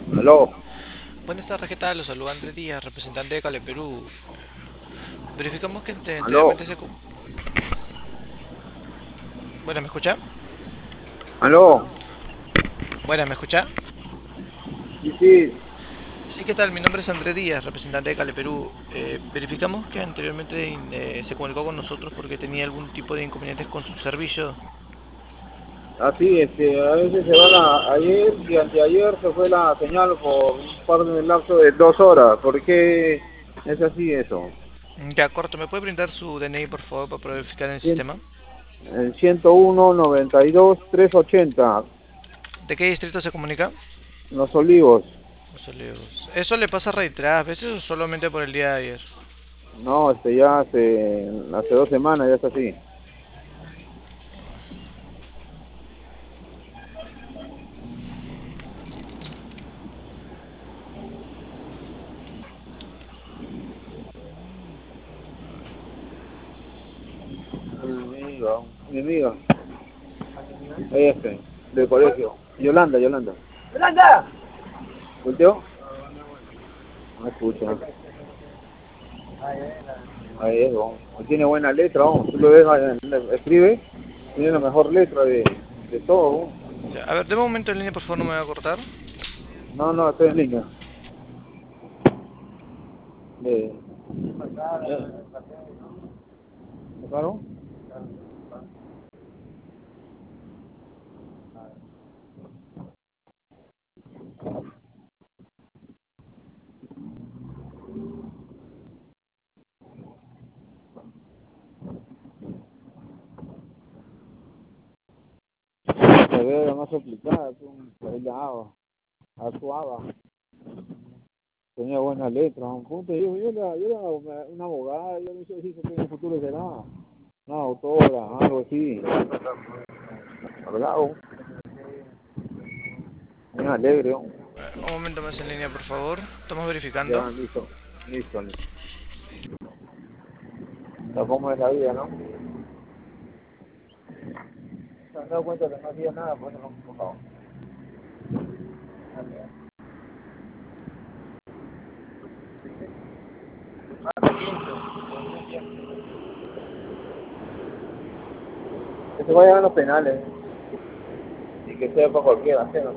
Aló, Buenas tardes, ¿qué tal? Los saluda Andrés Díaz, representante de Cale Perú. Verificamos que aló, anteriormente se... Bueno, ¿me escucha? aló. Bueno, ¿me escucha? Sí, sí. Sí, ¿qué tal? Mi nombre es Andrés Díaz, representante de Cale Perú. Verificamos que anteriormente se comunicó con nosotros porque tenía algún tipo de inconvenientes con su servicio. Así, a veces se va ayer y anteayer se fue la señal por un par de lapso de 2 horas. ¿Por qué es así eso? Ya, corto, ¿me puede brindar su DNI, por favor, para poder verificar en el Cien- sistema? El 101 92 380, ¿De qué distrito se comunica? Los Olivos. Los Olivos. ¿Eso le pasa reiteradas veces o solamente por el día de ayer? No, ya hace 2 semanas ya está así. Mi amiga, del colegio. Yolanda, Yolanda. ¡Yolanda! ¿Volteó? No escucha. Ahí es, vamos. Tiene buena letra, vamos. Tú lo ves, escribe, tiene la mejor letra de todo, vamos. Ya, a ver, de un momento en línea, por favor, no me va a cortar. No, no, estoy en línea. De, ¿Sacaron? Se ve más aplicada, bailaba, actuaba, tenía buena letra, un punto. Yo era una abogada, yo no sé si en el futuro será una autora, algo así. Hablado, muy alegre, ¿no? Un momento más en línea, por favor. Estamos verificando. Ya, listo, listo, listo. Pero cómo es la vida, ¿no? Se han dado cuenta que no hacía nada, por eso no me enfocaba. Que se vayan a los penales y que sea para cualquiera, ¿sí, no?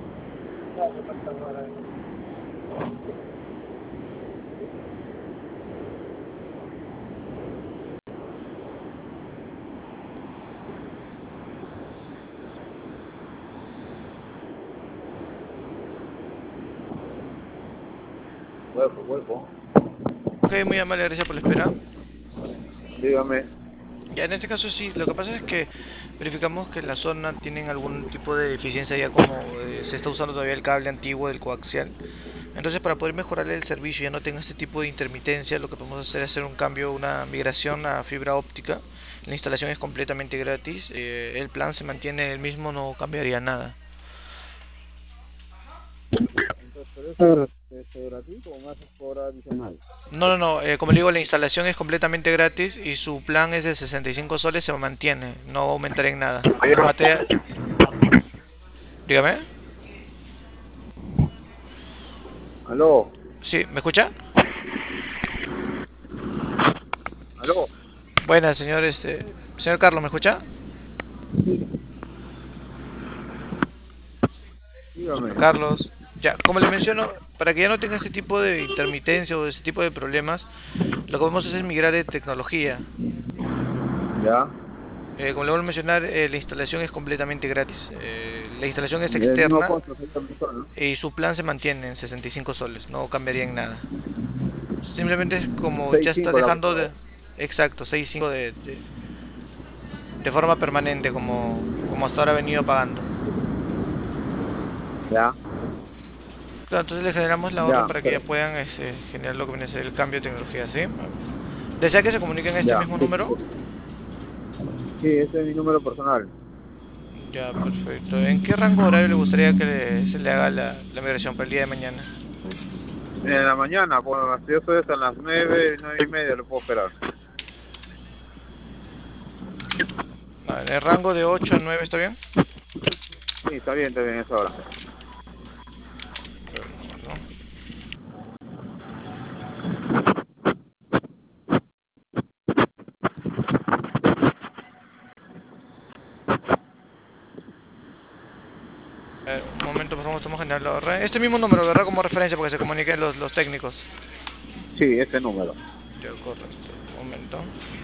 Huevo, huevo. Ok, muy amable, gracias por la espera. Dígame. Ya en este caso sí, lo que pasa es que verificamos que en la zona tienen algún tipo de deficiencia ya como se está usando todavía el cable antiguo del coaxial. Entonces para poder mejorar el servicio y ya no tenga este tipo de intermitencia, lo que podemos hacer es hacer un cambio, una migración a fibra óptica. La instalación es completamente gratis, el plan se mantiene el mismo, no cambiaría nada. Entonces, ¿pero eso es gratuito o más por adicional? No, no, no, como le digo, la instalación es completamente gratis y su plan es de 65 soles, se mantiene, no va a aumentar en nada. En materia... Dígame. Aló, Sí, ¿me escucha? aló, Buenas, señor, señor Carlos, ¿me escucha? dígame. Señor Carlos, ya, como le menciono, para que ya no tenga este tipo de intermitencia o este tipo de problemas, lo que podemos hacer es migrar de tecnología. Ya, Como le vuelvo a mencionar, la instalación es completamente gratis. La instalación es el mismo externa costo, 60 personas, ¿no? y su plan se mantiene en 65 soles, no cambiaría en nada. Simplemente es como ya está 6.5 la dejando persona. de... Exacto, 6.5 de forma permanente, como hasta ahora ha venido pagando. Ya, Claro, entonces le generamos la orden ya, para que ya pero, puedan generar lo que viene a ser el cambio de tecnología, ¿sí? ¿Desea que se comuniquen a este ya. mismo número? Sí, ese es mi número personal. Ya, perfecto. ¿En qué rango horario le gustaría que se le haga la migración para el día de mañana? En la mañana, bueno, yo estoy hasta las 9, 9:30, lo puedo esperar. Vale, en el rango de 8 a 9, ¿está bien? Sí, está bien esa hora. genial, lo agarré. Este mismo número, ¿verdad? Como referencia para que se comuniquen los técnicos. Sí, este número. Ya, correcto. Un momento.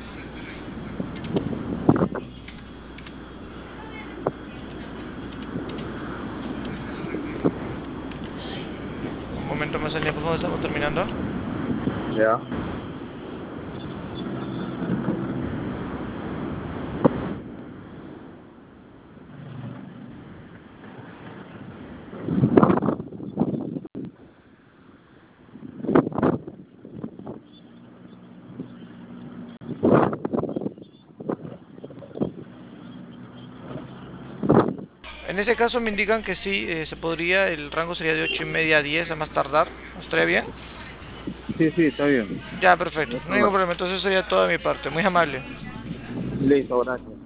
Un momento más al por favor, estamos terminando. Ya. En ese caso me indican que sí, se podría, el rango sería de 8:30 a 10 a más tardar. ¿Estaría bien? Sí, sí, está bien. Ya, No perfecto. hay No hay ningún problema. problema. Entonces eso sería toda mi parte. Muy amable. Listo, gracias.